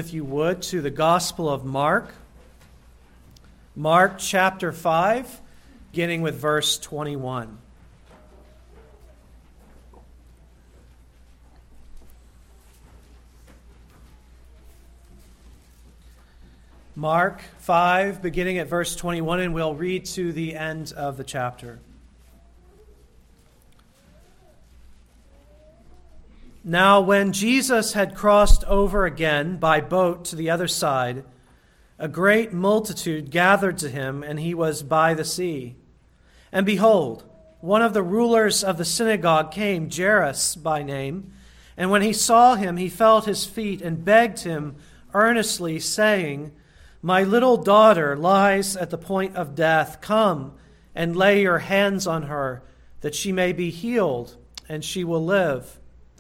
if you would, to the Gospel of Mark. Mark chapter 5, beginning with verse 21. Mark 5, beginning at verse 21, and we'll read to the end of the chapter. Now, when Jesus had crossed over again by boat to the other side, a great multitude gathered to him, and he was by the sea. And behold, one of the rulers of the synagogue came, Jairus by name, and when he saw him, he fell at his feet and begged him earnestly, saying, "My little daughter lies at the point of death. Come and lay your hands on her, that she may be healed, and she will live."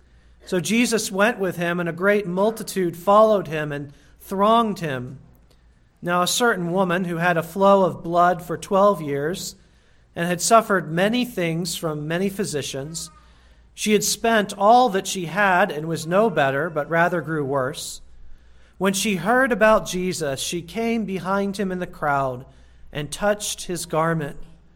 So Jesus went with him, and a great multitude followed him and thronged him. Now a certain woman who had a flow of blood for 12 years and had suffered many things from many physicians, she had spent all that she had and was no better, but rather grew worse. When she heard about Jesus, she came behind him in the crowd and touched his garment.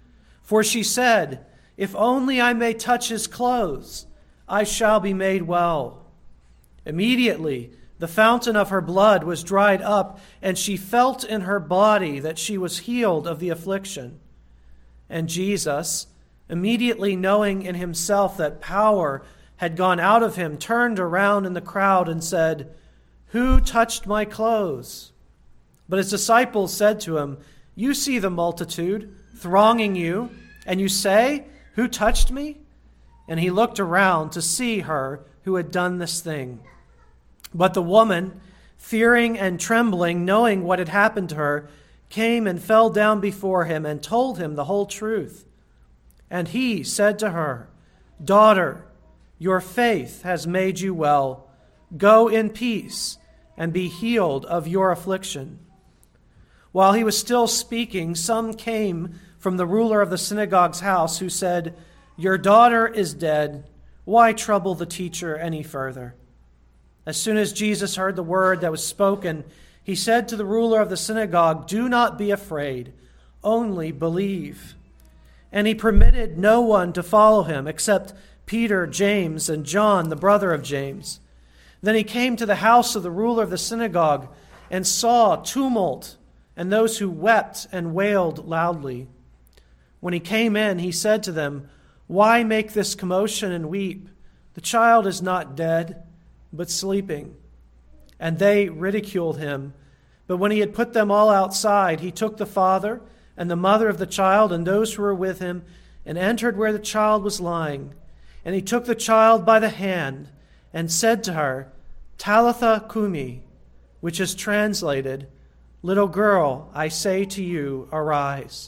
For she said, "If only I may touch his clothes, I shall be made well." Immediately, the fountain of her blood was dried up, and she felt in her body that she was healed of the affliction. And Jesus, immediately knowing in himself that power had gone out of him, turned around in the crowd and said, "Who touched my clothes?" But his disciples said to him, "You see the multitude thronging you, and you say, 'Who touched me?'" And he looked around to see her who had done this thing. But the woman, fearing and trembling, knowing what had happened to her, came and fell down before him and told him the whole truth. And he said to her, "Daughter, your faith has made you well. Go in peace and be healed of your affliction." While he was still speaking, some came from the ruler of the synagogue's house who said, "Your daughter is dead. Why trouble the teacher any further?" As soon as Jesus heard the word that was spoken, he said to the ruler of the synagogue, "Do not be afraid, only believe." And he permitted no one to follow him except Peter, James, and John, the brother of James. Then he came to the house of the ruler of the synagogue and saw tumult and those who wept and wailed loudly. When he came in, he said to them, "Why make this commotion and weep? The child is not dead, but sleeping." And they ridiculed him. But when he had put them all outside, he took the father and the mother of the child and those who were with him and entered where the child was lying. And he took the child by the hand and said to her, "Talitha cumi," which is translated, "Little girl, I say to you, arise."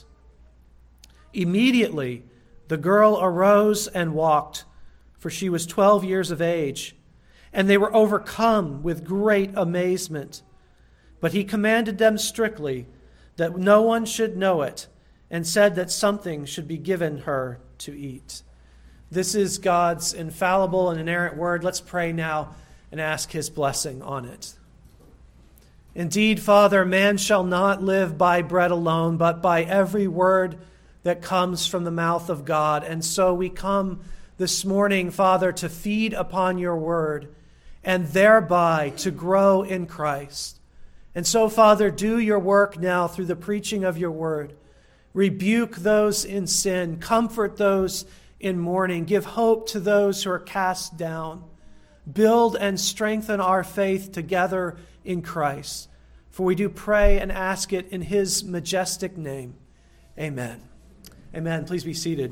Immediately the girl arose and walked, for she was 12 years of age, and they were overcome with great amazement. But he commanded them strictly that no one should know it, and said that something should be given her to eat. This is God's infallible and inerrant word. Let's pray now and ask his blessing on it. Indeed, Father, man shall not live by bread alone, but by every word that comes from the mouth of God. And so we come this morning, Father, to feed upon your word and thereby to grow in Christ. And so, Father, do your work now through the preaching of your word. Rebuke those in sin, comfort those in mourning, give hope to those who are cast down. Build and strengthen our faith together in Christ. For we do pray and ask it in his majestic name. Amen. Amen. Please be seated.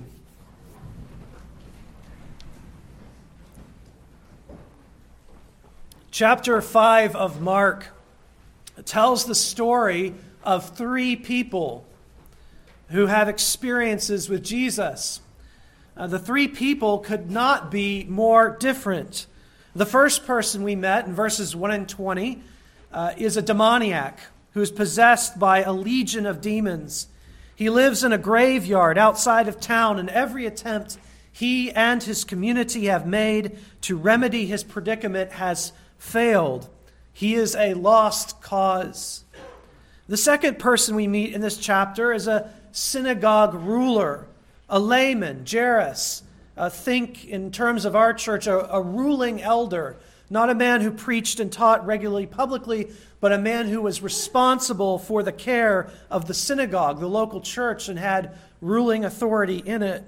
Chapter 5 of Mark tells the story of three people who have experiences with Jesus. The three people could not be more different. The first person we met in verses 1 and 20 is a demoniac who is possessed by a legion of demons. He lives in a graveyard outside of town, and every attempt he and his community have made to remedy his predicament has failed. He is a lost cause. The second person we meet in this chapter is a synagogue ruler, a layman, Jairus. Think in terms of our church, a ruling elder, not a man who preached and taught regularly publicly, but a man who was responsible for the care of the synagogue, the local church, and had ruling authority in it.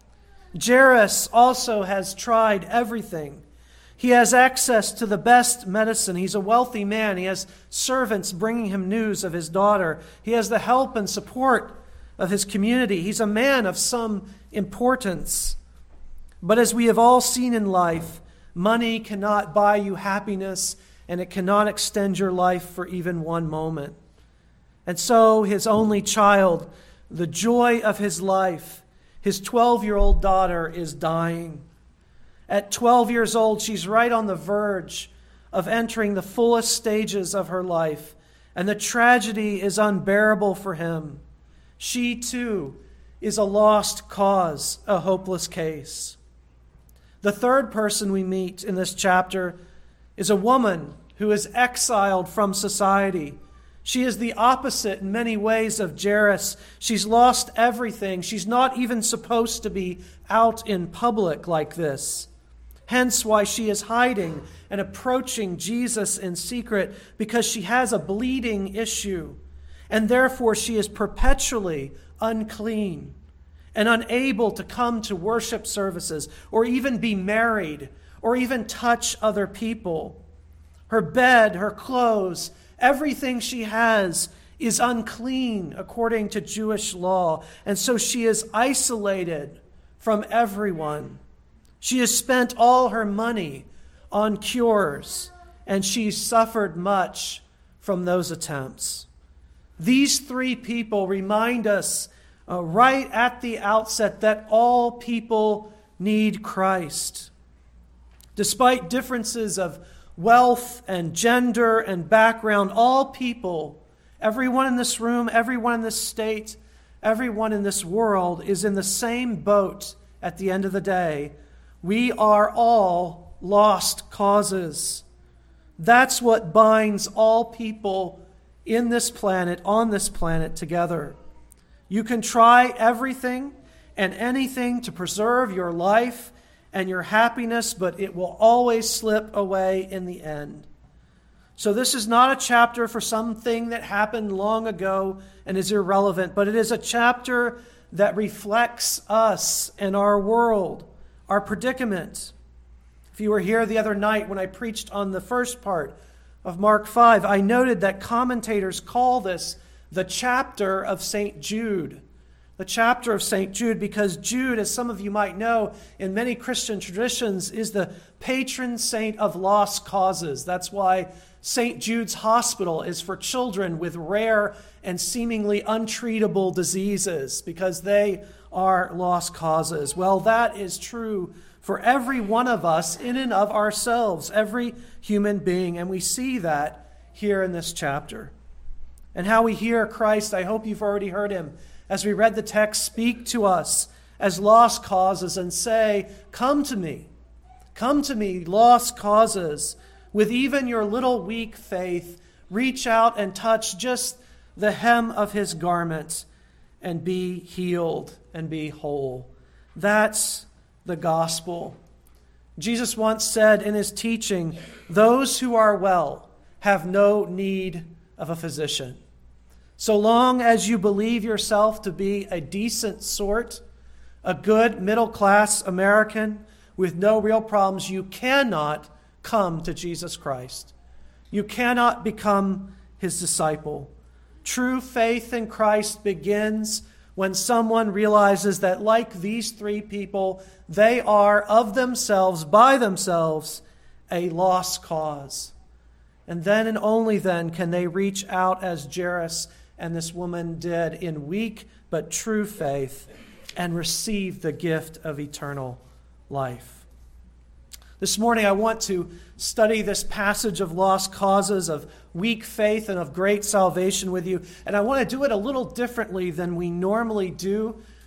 Jairus also has tried everything. He has access to the best medicine. He's a wealthy man. He has servants bringing him news of his daughter. He has the help and support of his community. He's a man of some importance. But as we have all seen in life, money cannot buy you happiness, and it cannot extend your life for even one moment. And so his only child, the joy of his life, his 12-year-old daughter, is dying. At 12 years old, she's right on the verge of entering the fullest stages of her life, and the tragedy is unbearable for him. She, too, is a lost cause, a hopeless case. The third person we meet in this chapter is a woman who is exiled from society. She is the opposite in many ways of Jairus. She's lost everything. She's not even supposed to be out in public like this. Hence why she is hiding and approaching Jesus in secret, because she has a bleeding issue, and therefore she is perpetually unclean and unable to come to worship services or even be married or even touch other people. Her bed, her clothes, everything she has is unclean according to Jewish law, and so she is isolated from everyone. She has spent all her money on cures, and she's suffered much from those attempts. These three people remind us right at the outset that all people need Christ. Despite differences of wealth and gender and background, all people, everyone in this room, everyone in this state, everyone in this world is in the same boat at the end of the day. We are all lost causes. That's what binds all people in this planet, on this planet, together. You can try everything and anything to preserve your life and your happiness, but it will always slip away in the end. So this is not a chapter for something that happened long ago and is irrelevant, but it is a chapter that reflects us and our world, our predicament. If you were here the other night when I preached on the first part of Mark 5, I noted that commentators call this the chapter of St. Jude. The chapter of St. Jude, because Jude, as some of you might know, in many Christian traditions, is the patron saint of lost causes. That's why St. Jude's Hospital is for children with rare and seemingly untreatable diseases, because they are lost causes. Well, that is true for every one of us in and of ourselves, every human being, and we see that here in this chapter. And how we hear Christ, I hope you've already heard him, as we read the text, speak to us as lost causes and say, come to me, lost causes. With even your little weak faith, reach out and touch just the hem of his garment and be healed and be whole. That's the gospel. Jesus once said in his teaching, those who are well have no need of a physician. So long as you believe yourself to be a decent sort, a good middle-class American with no real problems, you cannot come to Jesus Christ. You cannot become his disciple. True faith in Christ begins when someone realizes that, like these three people, they are of themselves, by themselves, a lost cause. And then and only then can they reach out as Jairus and this woman did in weak but true faith and receive the gift of eternal life. This morning I want to study this passage of lost causes, of weak faith, and of great salvation with you. And I want to do it a little differently than we normally do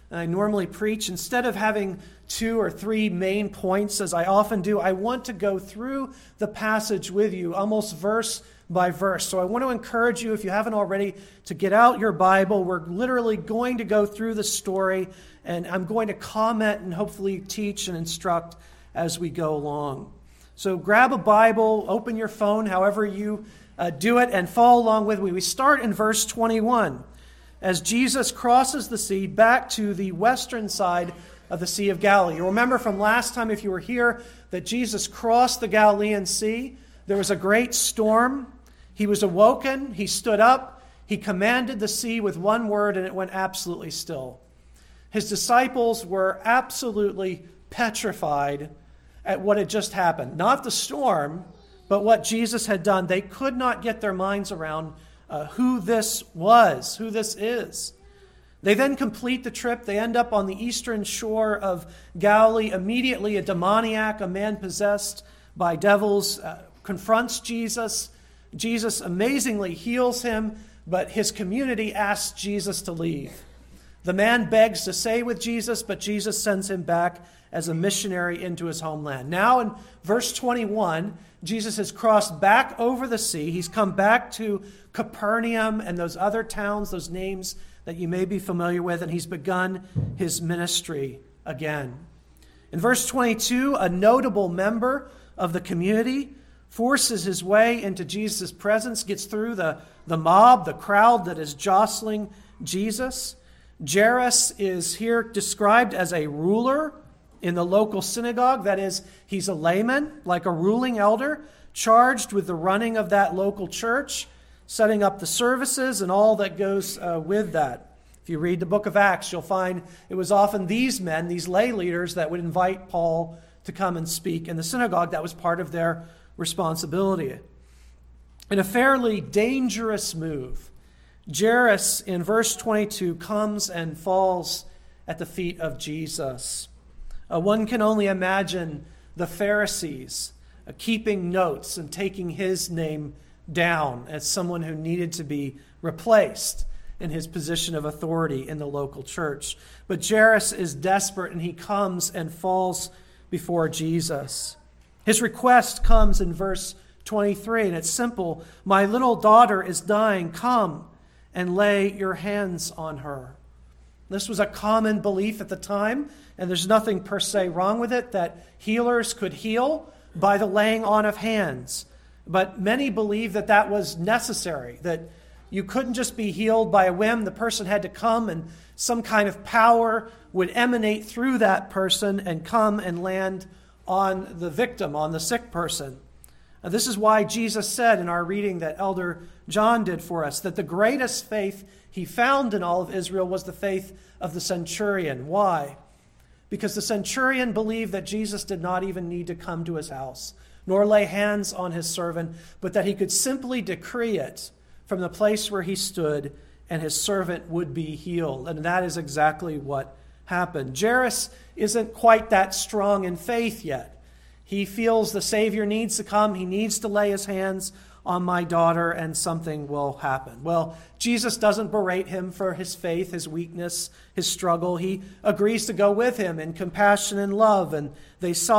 I normally preach, instead of having 2 or 3 main points, as I often do, I want to go through the passage with you, almost verse by verse. So I want to encourage you, if you haven't already, to get out your Bible. We're literally going to go through the story, and I'm going to comment and hopefully teach and instruct as we go along. So grab a Bible, open your phone, however you do it, and follow along with me. We start in verse 21. As Jesus crosses the sea back to the western side of the Sea of Galilee. You remember from last time, if you were here, that Jesus crossed the Galilean Sea. There was a great storm. He was awoken. He stood up. He commanded the sea with one word, and it went absolutely still. His disciples were absolutely petrified at what had just happened. Not the storm, but what Jesus had done. They could not get their minds around who this was, who this is. They then complete the trip. They end up on the eastern shore of Galilee. Immediately, a demoniac, a man possessed by devils, confronts Jesus. Jesus amazingly heals him, but his community asks Jesus to leave. The man begs to stay with Jesus, but Jesus sends him back as a missionary into his homeland. Now in verse 21, Jesus has crossed back over the sea. He's come back to Capernaum and those other towns, those names that you may be familiar with, and he's begun his ministry again. In verse 22, a notable member of the community forces his way into Jesus' presence, gets through the mob, the crowd that is jostling Jesus. Jairus is here described as a ruler in the local synagogue. That is, he's a layman, like a ruling elder, charged with the running of that local church, setting up the services and all that goes with that. If you read the book of Acts, you'll find it was often these men, these lay leaders, that would invite Paul to come and speak in the synagogue. That was part of their responsibility. In a fairly dangerous move, Jairus, in verse 22, comes and falls at the feet of Jesus. One can only imagine the Pharisees keeping notes and taking his name down as someone who needed to be replaced in his position of authority in the local church. But Jairus is desperate, and he comes and falls before Jesus. His request comes in verse 23, and it's simple. My little daughter is dying. Come and lay your hands on her. This was a common belief at the time, and there's nothing per se wrong with it, that healers could heal by the laying on of hands. But many believe that that was necessary, that you couldn't just be healed by a whim. The person had to come, and some kind of power would emanate through that person and come and land on the victim, on the sick person. Now, this is why Jesus said in our reading that Elder John did for us, that the greatest faith he found in all of Israel was the faith of the centurion. Why? Because the centurion believed that Jesus did not even need to come to his house, nor lay hands on his servant, but that he could simply decree it from the place where he stood, and his servant would be healed. And that is exactly what happened. Jairus isn't quite that strong in faith yet. He feels the Savior needs to come. He needs to lay his hands on my daughter, and something will happen. Well, Jesus doesn't berate him for his faith, his weakness, his struggle. He agrees to go with him in compassion and love, and they set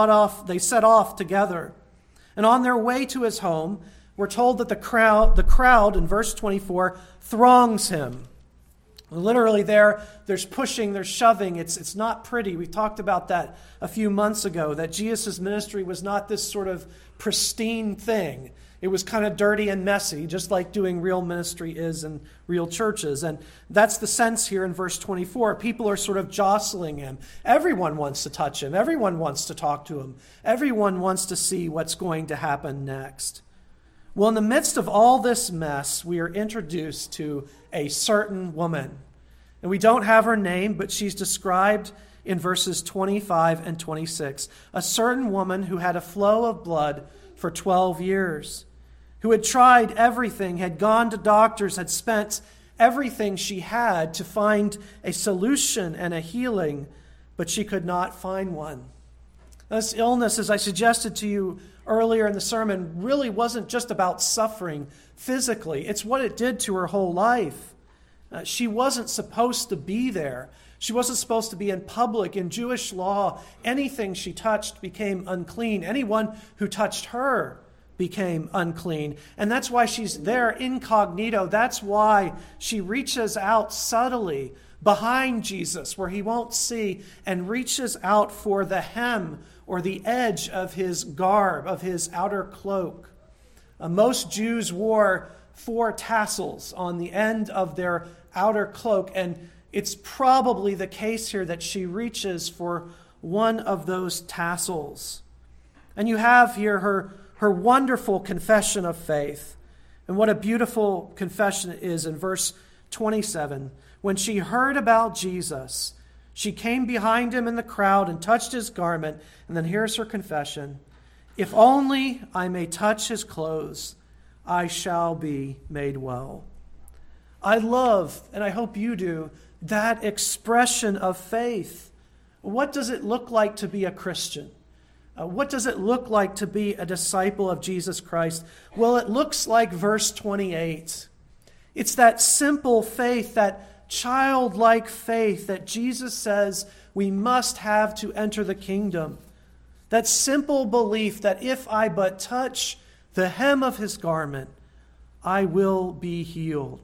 off together. And on their way to his home, we're told that the crowd in verse 24 throngs him. Literally there's pushing, there's shoving. It's not pretty. We talked about that a few months ago, that Jesus' ministry was not this sort of pristine thing. It was kind of dirty and messy, just like doing real ministry is in real churches. And that's the sense here in verse 24. People are sort of jostling him. Everyone wants to touch him. Everyone wants to talk to him. Everyone wants to see what's going to happen next. Well, in the midst of all this mess, we are introduced to a certain woman. And we don't have her name, but she's described in verses 25 and 26. A certain woman who had a flow of blood for 12 years, who had tried everything, had gone to doctors, had spent everything she had to find a solution and a healing, but she could not find one. This illness, as I suggested to you earlier in the sermon, really wasn't just about suffering physically. It's what it did to her whole life. She wasn't supposed to be there. She wasn't supposed to be in public. In Jewish law, anything she touched became unclean. Anyone who touched her became unclean. And that's why she's there incognito. That's why she reaches out subtly behind Jesus where he won't see and reaches out for the hem or the edge of his garb, of his outer cloak. Most Jews wore 4 tassels on the end of their outer cloak, and it's probably the case here that she reaches for one of those tassels. And you have here her wonderful confession of faith. And what a beautiful confession it is in verse 27. When she heard about Jesus, she came behind him in the crowd and touched his garment. And then here's her confession. If only I may touch his clothes, I shall be made well. I love, and I hope you do, that expression of faith. What does it look like to be a Christian? What does it look like to be a disciple of Jesus Christ? Well, it looks like verse 28. It's that simple faith, that childlike faith that Jesus says we must have to enter the kingdom. That simple belief that if I but touch the hem of his garment, I will be healed.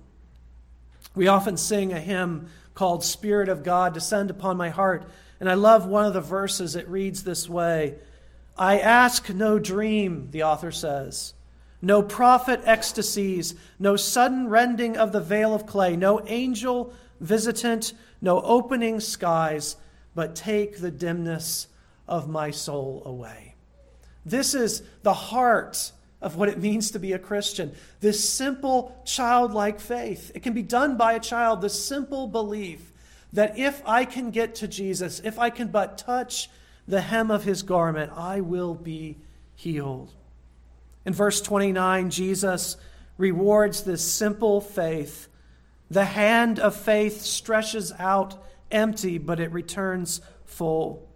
We often sing a hymn called Spirit of God, Descend Upon My Heart. And I love one of the verses. It reads this way. I ask no dream, the author says, no prophet ecstasies, no sudden rending of the veil of clay, no angel visitant, no opening skies, but take the dimness of my soul away. This is the heart of what it means to be a Christian. This simple childlike faith. It can be done by a child. This simple belief that if I can get to Jesus, if I can but touch the hem of his garment, I will be healed. In verse 29, Jesus rewards this simple faith. The hand of faith stretches out empty, but it returns full.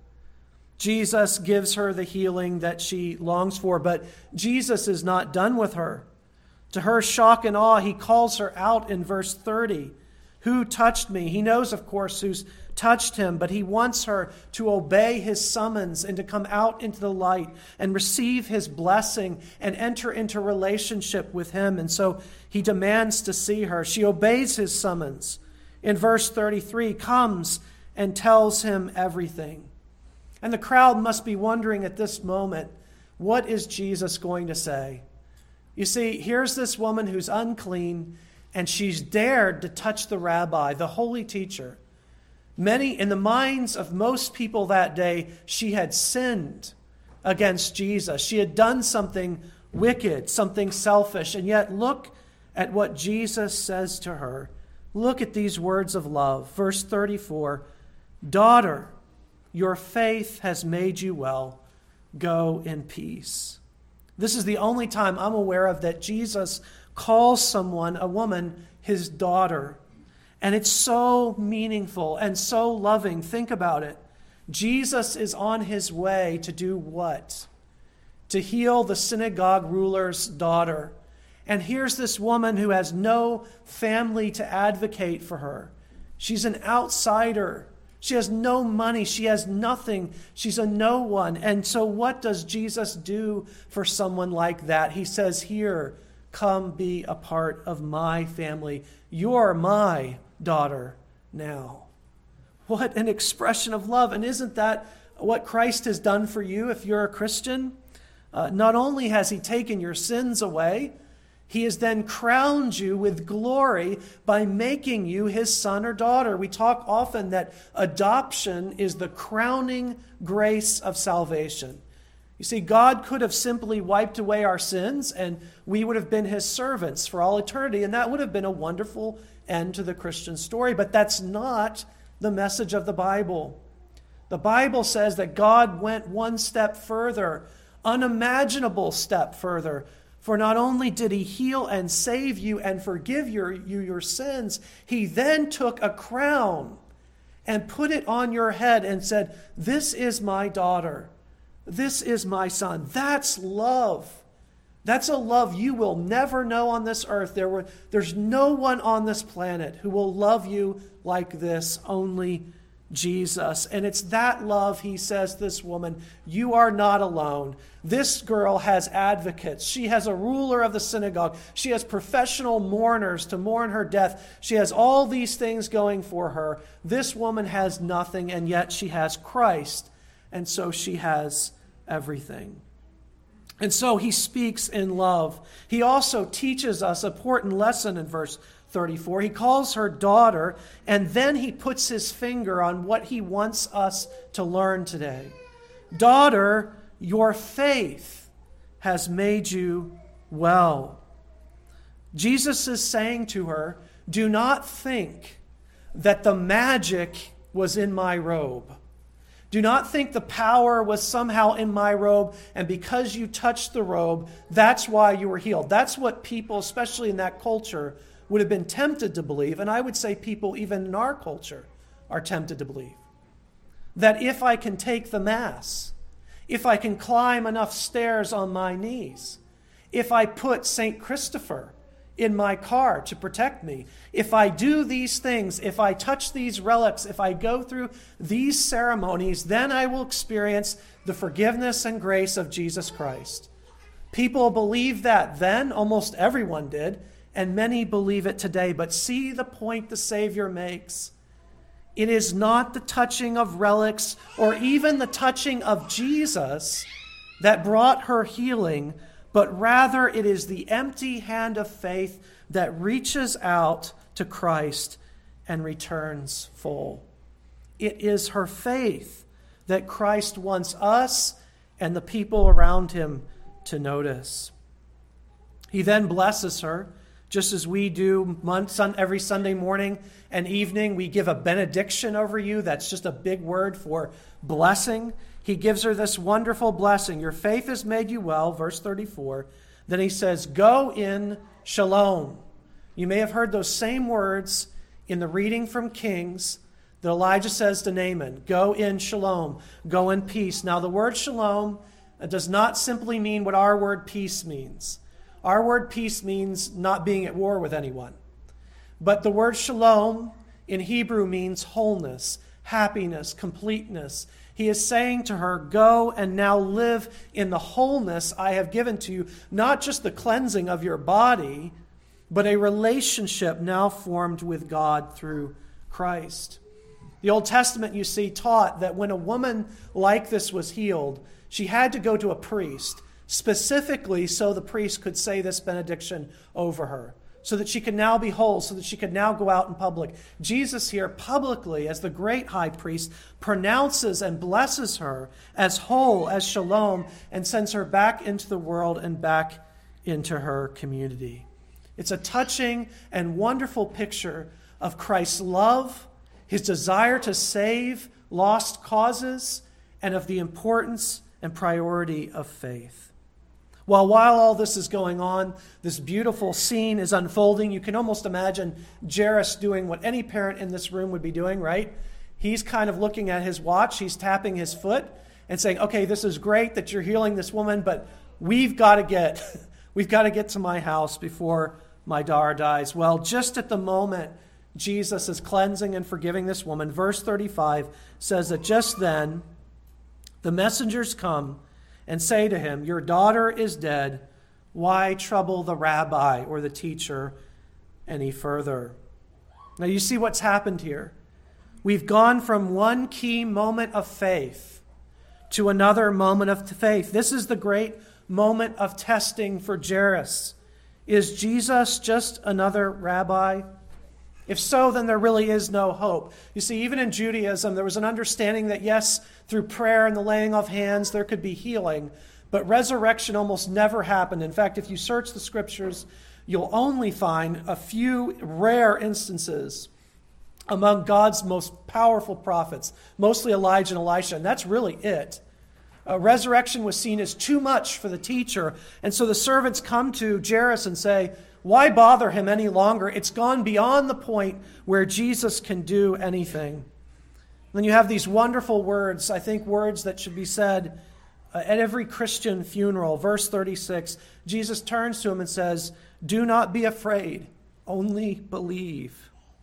Jesus gives her the healing that she longs for, but Jesus is not done with her. To her shock and awe, he calls her out in verse 30. Who touched me? He knows, of course, who's touched him, but he wants her to obey his summons and to come out into the light and receive his blessing and enter into relationship with him. And so he demands to see her. She obeys his summons. In verse 33, comes and tells him everything. And the crowd must be wondering at this moment, what is Jesus going to say? You see, here's this woman who's unclean, and she's dared to touch the rabbi, the holy teacher. In the minds of most people that day, she had sinned against Jesus. She had done something wicked, something selfish. And yet look at what Jesus says to her. Look at these words of love. Verse 34, daughter, your faith has made you well. Go in peace. This is the only time I'm aware of that Jesus calls someone, a woman, his daughter. And it's so meaningful and so loving. Think about it. Jesus is on his way to do what? To heal the synagogue ruler's daughter. And here's this woman who has no family to advocate for her. She's an outsider. She has no money. She has nothing. She's a no one. And so what does Jesus do for someone like that? He says, here, come be a part of my family. You're my daughter now. What an expression of love. And isn't that what Christ has done for you if you're a Christian? Not only has he taken your sins away, he has then crowned you with glory by making you his son or daughter. We talk often that adoption is the crowning grace of salvation. You see, God could have simply wiped away our sins and we would have been his servants for all eternity, and that would have been a wonderful end to the Christian story. But that's not the message of the Bible. The Bible says that God went one step further, unimaginable step further. For not only did he heal and save you and forgive your sins, he then took a crown and put it on your head and said, this is my daughter. This is my son. That's love. That's a love you will never know on this earth. There's no one on this planet who will love you like this, only Jesus. And it's that love, he says, this woman, you are not alone. This girl has advocates. She has a ruler of the synagogue. She has professional mourners to mourn her death. She has all these things going for her. This woman has nothing, and yet she has Christ. And so she has everything. And so he speaks in love. He also teaches us an important lesson in verse 34. He calls her daughter, and then he puts his finger on what he wants us to learn today. Daughter, your faith has made you well. Jesus is saying to her, do not think that the magic was in my robe. Do not think the power was somehow in my robe, and because you touched the robe, that's why you were healed. That's what people, especially in that culture, would have been tempted to believe, and I would say people even in our culture are tempted to believe. That if I can take the Mass, if I can climb enough stairs on my knees, if I put St. Christopher in my car to protect me, if I do these things, if I touch these relics, if I go through these ceremonies, then I will experience the forgiveness and grace of Jesus Christ. People believed that then, almost everyone did, and many believe it today. But see the point the Savior makes. It is not the touching of relics or even the touching of Jesus that brought her healing, but rather it is the empty hand of faith that reaches out to Christ and returns full. It is her faith that Christ wants us and the people around him to notice. He then blesses her, just as we do every Sunday morning and evening. We give a benediction over you. That's just a big word for blessing. He gives her this wonderful blessing. Your faith has made you well, verse 34. Then he says, go in shalom. You may have heard those same words in the reading from Kings that Elijah says to Naaman, go in shalom, go in peace. Now the word shalom does not simply mean what our word peace means. Our word peace means not being at war with anyone. But the word shalom in Hebrew means wholeness, happiness, completeness. He is saying to her, go and now live in the wholeness I have given to you, not just the cleansing of your body, but a relationship now formed with God through Christ. The Old Testament, you see, taught that when a woman like this was healed, she had to go to a priest, specifically so the priest could say this benediction over her, so that she could now be whole, so that she could now go out in public. Jesus here publicly, as the great high priest, pronounces and blesses her as whole, as shalom, and sends her back into the world and back into her community. It's a touching and wonderful picture of Christ's love, his desire to save lost causes, and of the importance and priority of faith. While all this is going on, this beautiful scene is unfolding. You can almost imagine Jairus doing what any parent in this room would be doing, right? He's kind of looking at his watch. He's tapping his foot and saying, okay, this is great that you're healing this woman, but we've got to get to my house before my daughter dies. Well, just at the moment Jesus is cleansing and forgiving this woman, verse 35 says that just then the messengers come and say to him, your daughter is dead. Why trouble the rabbi or the teacher any further? Now you see what's happened here. We've gone from one key moment of faith to another moment of faith. This is the great moment of testing for Jairus. Is Jesus just another rabbi? If so, then there really is no hope. You see, even in Judaism, there was an understanding that, yes, through prayer and the laying of hands, there could be healing, but resurrection almost never happened. In fact, if you search the scriptures, you'll only find a few rare instances among God's most powerful prophets, mostly Elijah and Elisha, and that's really it. Resurrection was seen as too much for the teacher, and so the servants come to Jairus and say, why bother him any longer? It's gone beyond the point where Jesus can do anything. Then you have these wonderful words, I think words that should be said at every Christian funeral. Verse 36, Jesus turns to him and says, do not be afraid, only believe.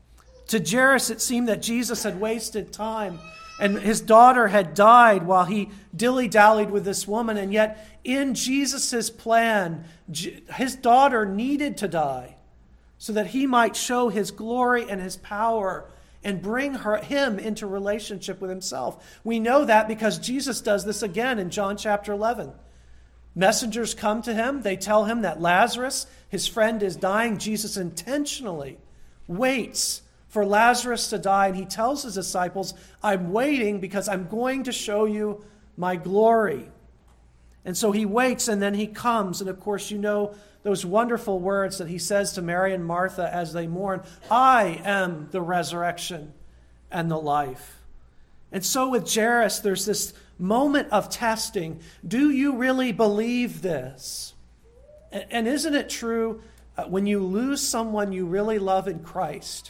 To Jairus, it seemed that Jesus had wasted time and his daughter had died while he dilly-dallied with this woman. And yet, in Jesus' plan, his daughter needed to die so that he might show his glory and his power and bring him into relationship with himself. We know that because Jesus does this again in John chapter 11. Messengers come to him. They tell him that Lazarus, his friend, is dying. Jesus intentionally waits for Lazarus to die, and he tells his disciples, I'm waiting because I'm going to show you my glory. And so he waits, and then he comes. And of course, you know those wonderful words that he says to Mary and Martha as they mourn, I am the resurrection and the life. And so with Jairus, there's this moment of testing. Do you really believe this? And isn't it true when you lose someone you really love in Christ?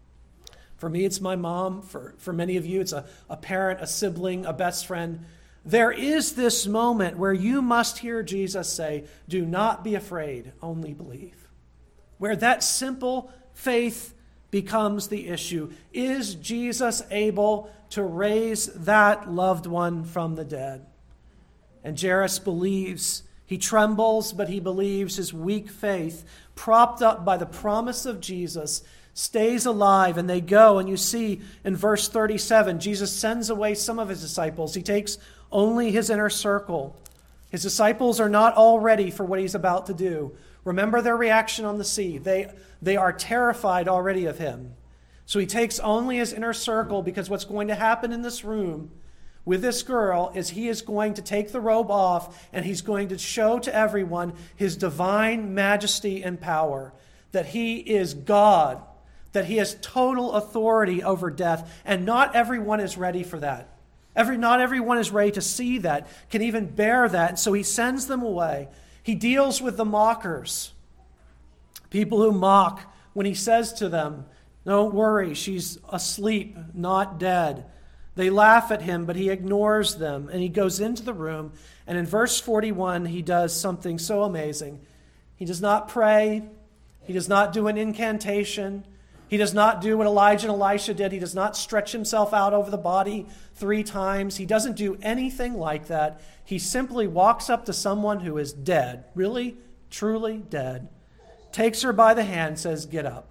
For me, it's my mom. For many of you, it's a parent, a sibling, a best friend. There is this moment where you must hear Jesus say, do not be afraid, only believe. Where that simple faith becomes the issue. Is Jesus able to raise that loved one from the dead? And Jairus believes. He trembles, but he believes. His weak faith, propped up by the promise of Jesus, stays alive. And they go, and you see in verse 37, Jesus sends away some of his disciples. He takes only his inner circle. His disciples are not all ready for what he's about to do. Remember their reaction on the sea. They are terrified already of him. So he takes only his inner circle, because what's going to happen in this room with this girl is he is going to take the robe off, and he's going to show to everyone his divine majesty and power, that he is God, that he has total authority over death, and not everyone is ready for that. Not everyone is ready to see that, can even bear that, and so he sends them away. He deals with the mockers, people who mock when he says to them, don't worry, she's asleep, not dead. They laugh at him, but he ignores them, and he goes into the room, and in verse 41, he does something so amazing. He does not pray. He does not do an incantation. He does not do what Elijah and Elisha did. He does not stretch himself out over the body 3 times. He doesn't do anything like that. He simply walks up to someone who is dead, really, truly dead, takes her by the hand, says, get up.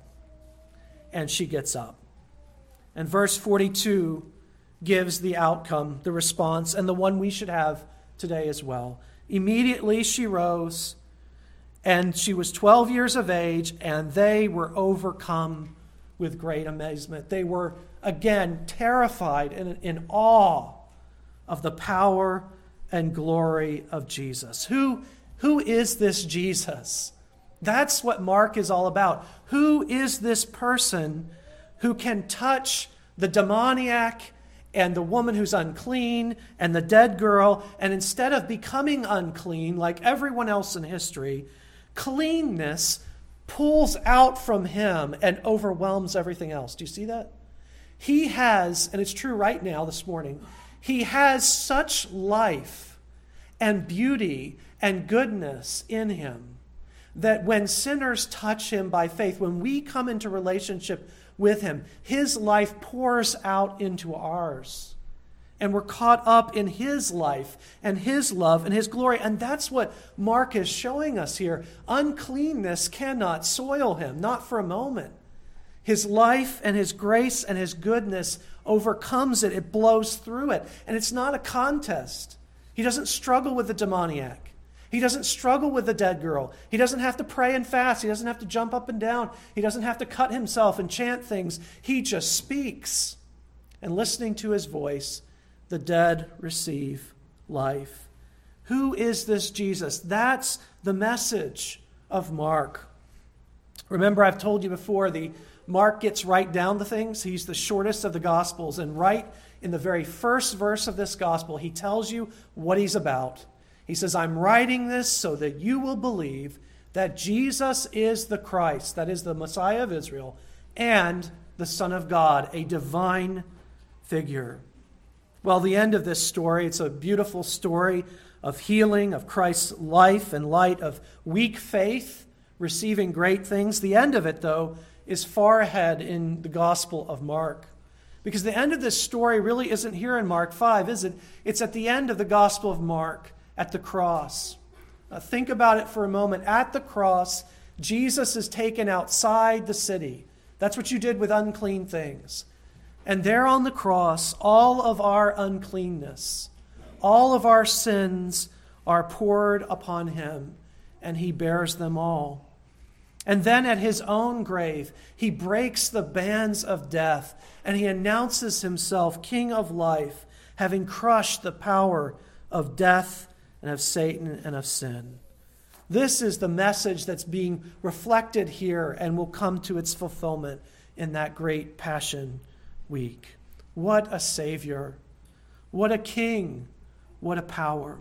And she gets up. And verse 42 gives the outcome, the response, and the one we should have today as well. Immediately she rose, and she was 12 years of age, and they were overcome with great amazement. They were, again, terrified and in awe of the power and glory of Jesus. Who is this Jesus? That's what Mark is all about. Who is this person who can touch the demoniac and the woman who's unclean and the dead girl, and instead of becoming unclean like everyone else in history, cleanness pulls out from him and overwhelms everything else. Do you see that? He has, and it's true right now this morning, he has such life and beauty and goodness in him that when sinners touch him by faith, when we come into relationship with him, his life pours out into ours. And we're caught up in his life and his love and his glory. And that's what Mark is showing us here. Uncleanness cannot soil him, not for a moment. His life and his grace and his goodness overcomes it. It blows through it. And it's not a contest. He doesn't struggle with the demoniac. He doesn't struggle with the dead girl. He doesn't have to pray and fast. He doesn't have to jump up and down. He doesn't have to cut himself and chant things. He just speaks. And listening to his voice, the dead receive life. Who is this Jesus? That's the message of Mark. Remember, I've told you before, Mark gets right down to things. He's the shortest of the Gospels. And right in the very first verse of this Gospel, he tells you what he's about. He says, I'm writing this so that you will believe that Jesus is the Christ, that is the Messiah of Israel, and the Son of God, a divine figure. Well, the end of this story, it's a beautiful story of healing, of Christ's life and light, of weak faith receiving great things. The end of it, though, is far ahead in the Gospel of Mark. Because the end of this story really isn't here in Mark 5, is it? It's at the end of the Gospel of Mark, at the cross. Think about it for a moment. At the cross, Jesus is taken outside the city. That's what you did with unclean things. And there on the cross, all of our uncleanness, all of our sins are poured upon him, and he bears them all. And then at his own grave, he breaks the bands of death, and he announces himself King of life, having crushed the power of death and of Satan and of sin. This is the message that's being reflected here and will come to its fulfillment in that great Passion Week. What a Savior. What a King. What a power.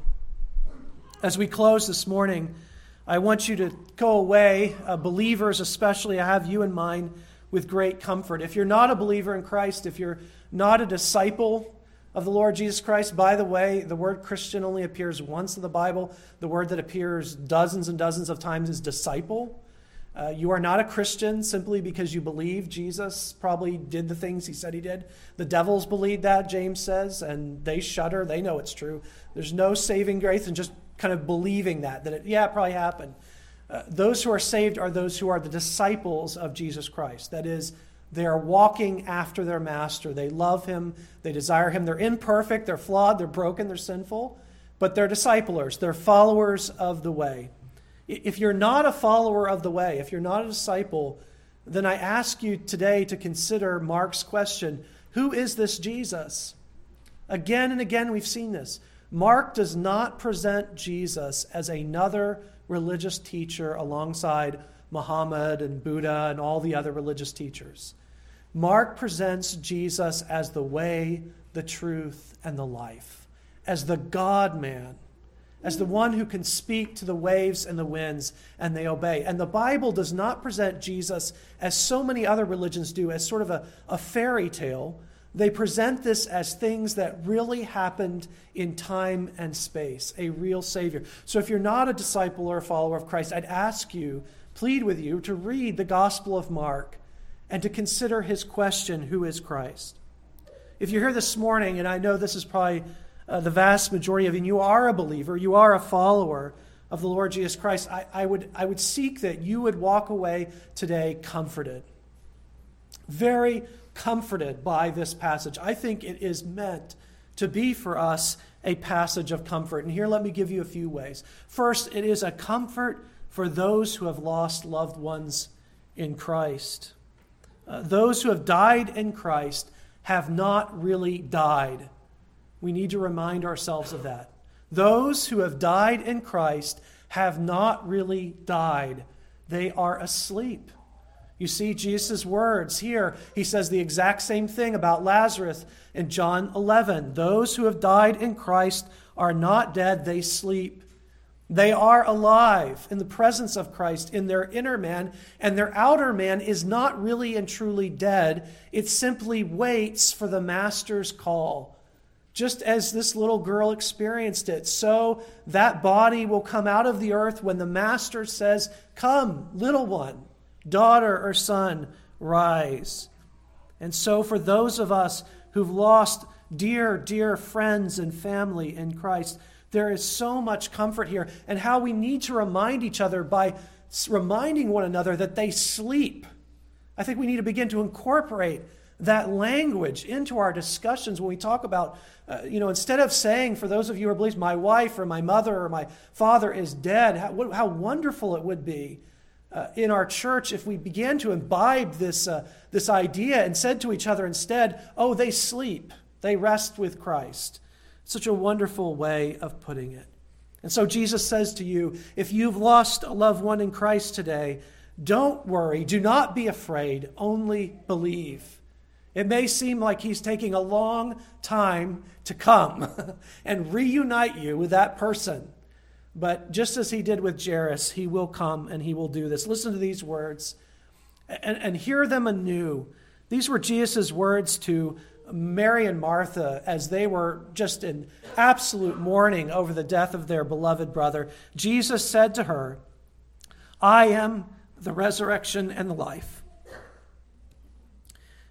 As we close this morning, I want you to go away, believers especially, I have you in mind, with great comfort. If you're not a believer in Christ, if you're not a disciple of the Lord Jesus Christ, by the way, the word Christian only appears once in the Bible. The word that appears dozens and dozens of times is disciple. You are not a Christian simply because you believe Jesus probably did the things he said he did. The devils believe that, James says, and they shudder. They know it's true. There's no saving grace in just kind of believing that it probably happened. Those who are saved are those who are the disciples of Jesus Christ. That is, they are walking after their master. They love him. They desire him. They're imperfect. They're flawed. They're broken. They're sinful. But they're disciplers. They're followers of the way. If you're not a follower of the way, if you're not a disciple, then I ask you today to consider Mark's question, who is this Jesus? Again and again we've seen this. Mark does not present Jesus as another religious teacher alongside Muhammad and Buddha and all the other religious teachers. Mark presents Jesus as the way, the truth, and the life, as the God-man, as the one who can speak to the waves and the winds, and they obey. And the Bible does not present Jesus, as so many other religions do, as sort of a fairy tale. They present this as things that really happened in time and space, a real Savior. So if you're not a disciple or a follower of Christ, I'd ask you, plead with you, to read the Gospel of Mark and to consider his question, who is Christ? If you're here this morning, and I know this is probably the vast majority of you, and you are a believer, you are a follower of the Lord Jesus Christ, I would seek that you would walk away today comforted. Very comforted by this passage. I think it is meant to be for us a passage of comfort. And here let me give you a few ways. First, it is a comfort for those who have lost loved ones in Christ. Those who have died in Christ have not really died. We need to remind ourselves of that. Those who have died in Christ have not really died. They are asleep. You see Jesus' words here. He says the exact same thing about Lazarus in John 11. Those who have died in Christ are not dead, they sleep. They are alive in the presence of Christ in their inner man, and their outer man is not really and truly dead. It simply waits for the master's call. Just as this little girl experienced it, so that body will come out of the earth when the master says, "Come, little one, daughter or son, rise." And so for those of us who've lost dear, dear friends and family in Christ, there is so much comfort here, and how we need to remind each other by reminding one another that they sleep. I think we need to begin to incorporate that language into our discussions when we talk about, instead of saying, for those of you who believe, my wife or my mother or my father is dead, how wonderful it would be in our church if we began to imbibe this idea and said to each other instead, oh, they sleep, they rest with Christ. Such a wonderful way of putting it. And so Jesus says to you, if you've lost a loved one in Christ today, don't worry, do not be afraid, only believe. It may seem like he's taking a long time to come and reunite you with that person. But just as he did with Jairus, he will come and he will do this. Listen to these words and hear them anew. These were Jesus' words to Mary and Martha as they were just in absolute mourning over the death of their beloved brother. Jesus said to her, I am the resurrection and the life.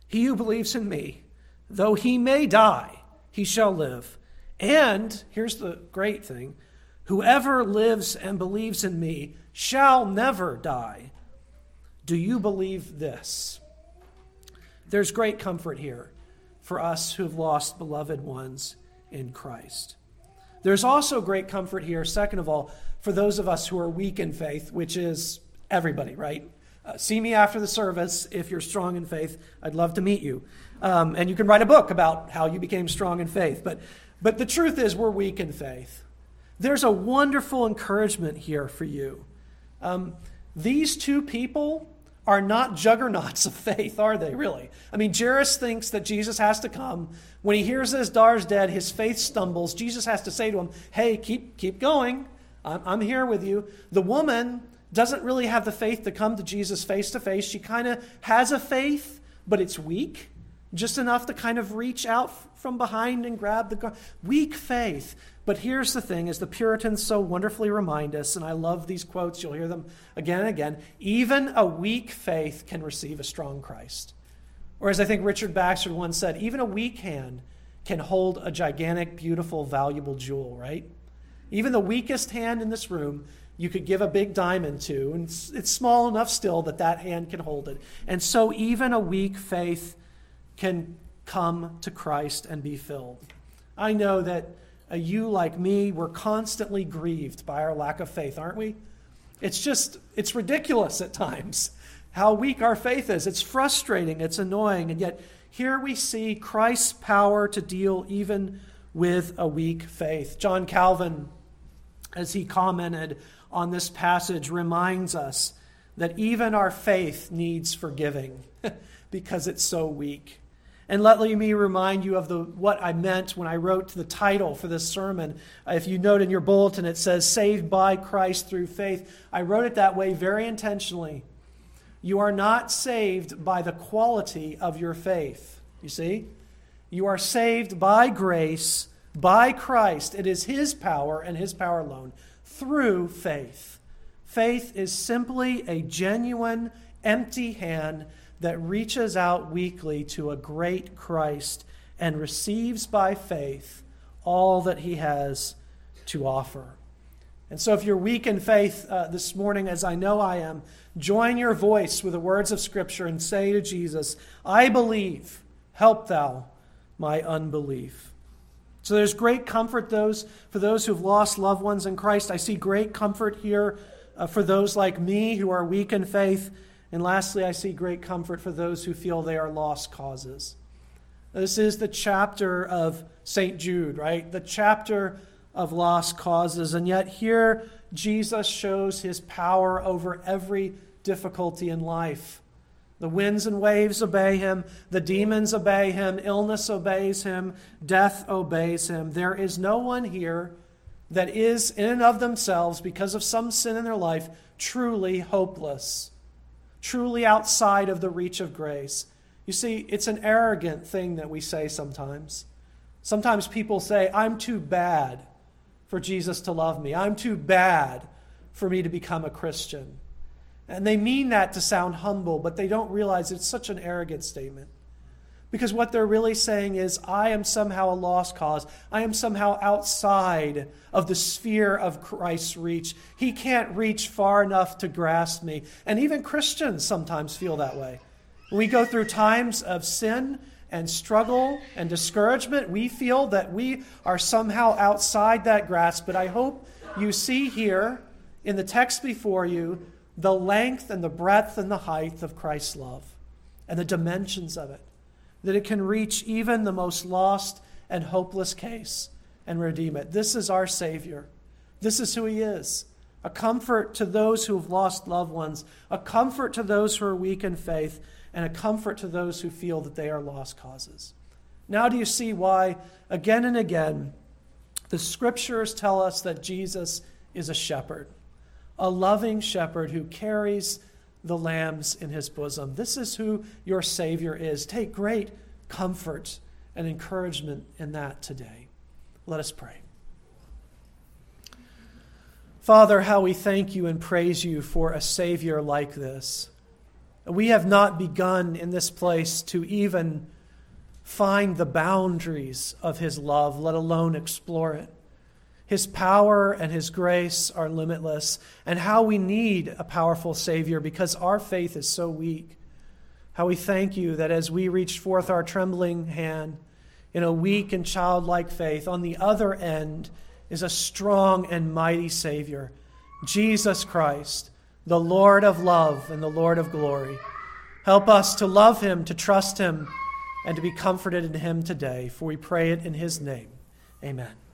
He who believes in me, though he may die, he shall live. And, here's the great thing, whoever lives and believes in me shall never die. Do you believe this? There's great comfort here for us who have lost beloved ones in Christ. There's also great comfort here, second of all, for those of us who are weak in faith, which is everybody, right? See me after the service if you're strong in faith. I'd love to meet you. And you can write a book about how you became strong in faith. But the truth is we're weak in faith. There's a wonderful encouragement here for you. These two people are not juggernauts of faith, are they, really? I mean, Jairus thinks that Jesus has to come. When he hears his daughter's dead, his faith stumbles. Jesus has to say to him, hey, keep going. I'm here with you. The woman doesn't really have the faith to come to Jesus face to face. She kind of has a faith, but it's weak. Just enough to kind of reach out from behind and grab the weak faith. But here's the thing, as the Puritans so wonderfully remind us, and I love these quotes, you'll hear them again and again, even a weak faith can receive a strong Christ. Or as I think Richard Baxter once said, even a weak hand can hold a gigantic, beautiful, valuable jewel, right? Even the weakest hand in this room, you could give a big diamond to, and it's small enough still that hand can hold it. And so even a weak faith can come to Christ and be filled. I know that you, like me, we're constantly grieved by our lack of faith, aren't we? It's ridiculous at times how weak our faith is. It's frustrating, it's annoying, and yet here we see Christ's power to deal even with a weak faith. John Calvin, as he commented on this passage, reminds us that even our faith needs forgiving because it's so weak. And let me remind you of what I meant when I wrote the title for this sermon. If you note in your bulletin, it says, Saved by Christ through faith. I wrote it that way very intentionally. You are not saved by the quality of your faith. You see? You are saved by grace, by Christ. It is His power and His power alone, through faith. Faith is simply a genuine, empty hand that reaches out weakly to a great Christ and receives by faith all that He has to offer. And so if you're weak in faith this morning, as I know I am, join your voice with the words of Scripture and say to Jesus, I believe, help thou my unbelief. So there's great comfort for those who've lost loved ones in Christ. I see great comfort here for those like me who are weak in faith. And lastly, I see great comfort for those who feel they are lost causes. This is the chapter of St. Jude, right? The chapter of lost causes. And yet here, Jesus shows His power over every difficulty in life. The winds and waves obey Him. The demons obey Him. Illness obeys Him. Death obeys Him. There is no one here that is, in and of themselves, because of some sin in their life, truly hopeless, truly outside of the reach of grace. You see, it's an arrogant thing that we say sometimes. Sometimes people say, I'm too bad for Jesus to love me. I'm too bad for me to become a Christian. And they mean that to sound humble, but they don't realize it's such an arrogant statement. Because what they're really saying is, I am somehow a lost cause. I am somehow outside of the sphere of Christ's reach. He can't reach far enough to grasp me. And even Christians sometimes feel that way. When we go through times of sin and struggle and discouragement, we feel that we are somehow outside that grasp. But I hope you see here in the text before you the length and the breadth and the height of Christ's love and the dimensions of it, that it can reach even the most lost and hopeless case and redeem it. This is our Savior. This is who He is. A comfort to those who have lost loved ones, a comfort to those who are weak in faith, and a comfort to those who feel that they are lost causes. Now do you see why, again and again, the Scriptures tell us that Jesus is a shepherd, a loving shepherd who carries the lambs in His bosom. This is who your Savior is. Take great comfort and encouragement in that today. Let us pray. Father, how we thank You and praise You for a Savior like this. We have not begun in this place to even find the boundaries of his love, let alone explore it. His power and his grace are limitless, and how we need a powerful Savior because our faith is so weak. How we thank you that as we reach forth our trembling hand in a weak and childlike faith, on the other end is a strong and mighty Savior, Jesus Christ, the Lord of love and the Lord of glory. Help us to love him, to trust him, and to be comforted in him today, for we pray it in his name. Amen.